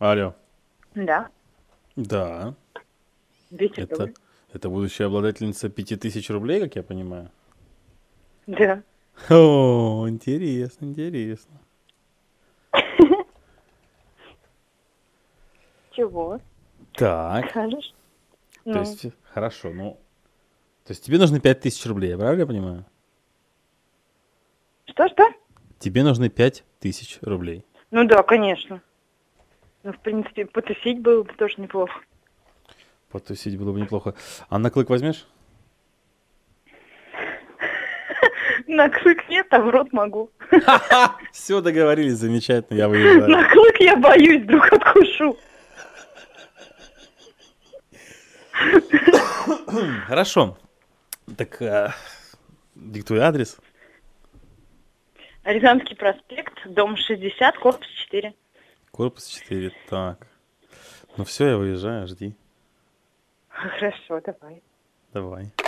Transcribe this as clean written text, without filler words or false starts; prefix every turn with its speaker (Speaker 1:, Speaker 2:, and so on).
Speaker 1: Алло.
Speaker 2: Да,
Speaker 1: Да.
Speaker 2: 200
Speaker 1: Это,
Speaker 2: рублей.
Speaker 1: это будущая обладательница 5000 рублей, как я понимаю.
Speaker 2: Да.
Speaker 1: О, интересно, интересно.
Speaker 2: Чего?
Speaker 1: Так.
Speaker 2: Скажешь?
Speaker 1: То
Speaker 2: Ну,
Speaker 1: есть, хорошо, ну. То есть тебе нужны 5000 рублей, я правильно понимаю?
Speaker 2: что-что?
Speaker 1: Тебе нужны 5000 рублей.
Speaker 2: Ну да, конечно. Ну, в принципе, потусить было бы тоже неплохо.
Speaker 1: Потусить было бы неплохо. А на клык возьмешь?
Speaker 2: На клык нет, а в рот могу.
Speaker 1: Ха-ха! Все, договорились, замечательно, я выезжаю.
Speaker 2: На клык я боюсь, вдруг откушу.
Speaker 1: Хорошо. Так, диктуй адрес.
Speaker 2: Рязанский проспект, дом 60, корпус 4.
Speaker 1: Корпус 4. Так. Ну все, я выезжаю, жди.
Speaker 2: Хорошо, давай.
Speaker 1: Давай.